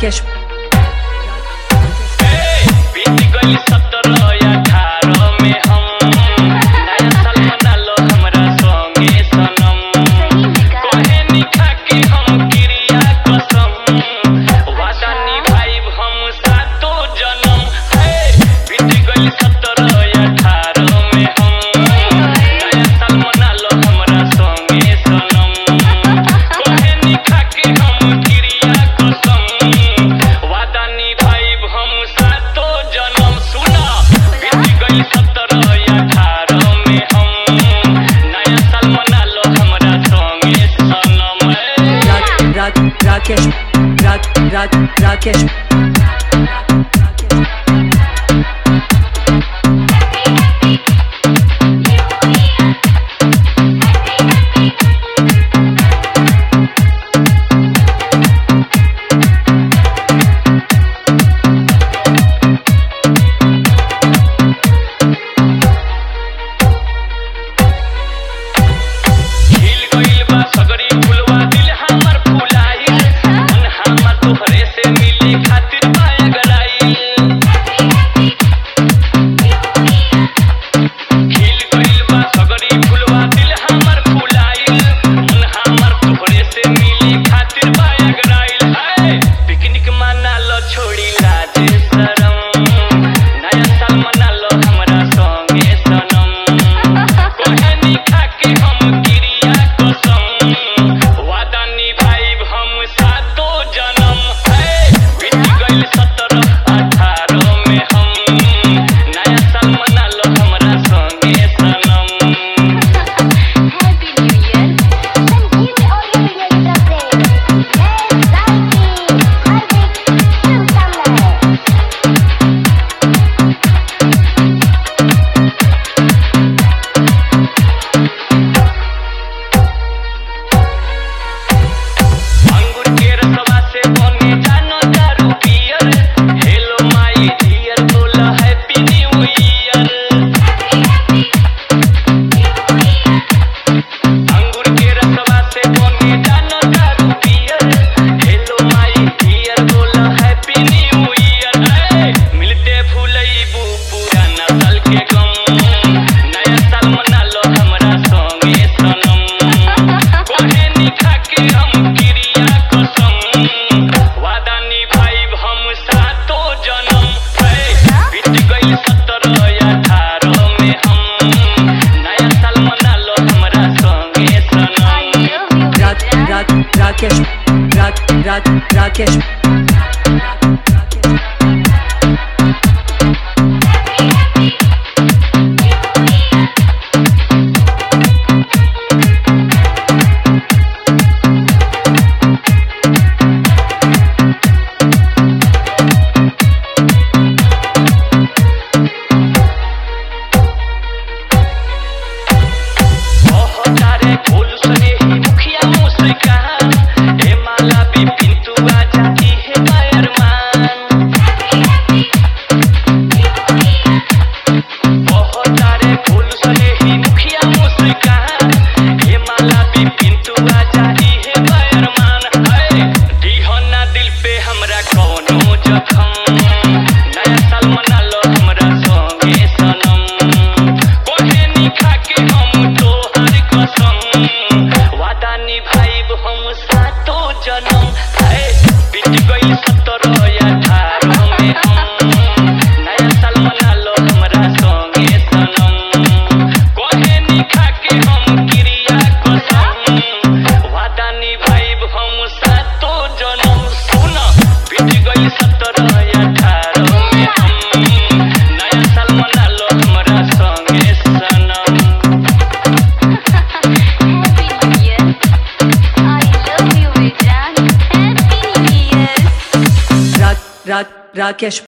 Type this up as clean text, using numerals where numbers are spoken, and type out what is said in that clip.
राकेश बीत गइल 17 या 18 में हम नया साल मना लो हमरा संगे सनम कोहे निखा के हम क्रिया कसम वादा निभाइब हम सातो जन्म बीत गइल 17 या 18 में हम नया साल मना लो हमरा संगे सनम कोहे निखा के हम क्रिया कसम वादा निभाइब हम सातो जन्म सुना बीत गइल 17 या 18 में हम नया साल मना लो हमरा संगे सनम राकेश राकेश खिल गइल बा सगरी फुलवा दिल हमर फुलाइल मन हमर तोहरे से मिले खातिर पाया गलाइल खिल गइल बा सगरी फुलवा दिल हमर फुलाइल मन हमर तोहरे से मिले खातिर पाया गलाइल पिकनिक मना लो छोड़ी लाज शरम नया साल मना लो हमरा संगे सनम कोहे निखा के हम क्रिया कसम वादा निभाइब हम सातो जन्म बीत गइल 17 18 में हम नया साल मना लो हमरा संगे सनम Happy New Year! Sanjeev Audio Visual Interface. अंगूर के रसवा से बने जानो दारू पियर हेलो माय डियर बोला हैप्पी न्यू ईयर अंगूर के रसवा से बने जानो दारू पियर हेलो माय डियर बोला हैप्पी न्यू ईयर मिलते भूलइबू पुराना साल के गम नया साल मना लो हमरा संगे सनम कोहे निखा के हम क्रिया कसम वादा निभाइब हम सातो जन्म बीत गइल 17 या 18 में हम नया साल मना लो हमरा संगे सनम राकेश राकेश तारे फूल सने ही मुखिया मुस्कान ए माला भी पिंतु आ जाती है अरमान बहुत तारे फूल सने ही मुखिया मुस्कान ए माला भी पिंतु आ जाती है अरमान दीहना दिल पे हमरा कोनो जखम नया साल मना लो हमरा संगे सनम कोहे निखा के हम तोहर कसम वादा निभाइब हम सातो जन्म बीत गइल 17 या 18 में हम नया साल मना लो हमरा संगे सनम कोहे निखा के हम क्रिया कसम वादा निभाइब हम सातो जन्म सुन बीत गइल 17 या 18 में हम नया साल मना लो हमरा संगे सनम Happy New Year! I love you, Vijay. Happy New Year! Rakesh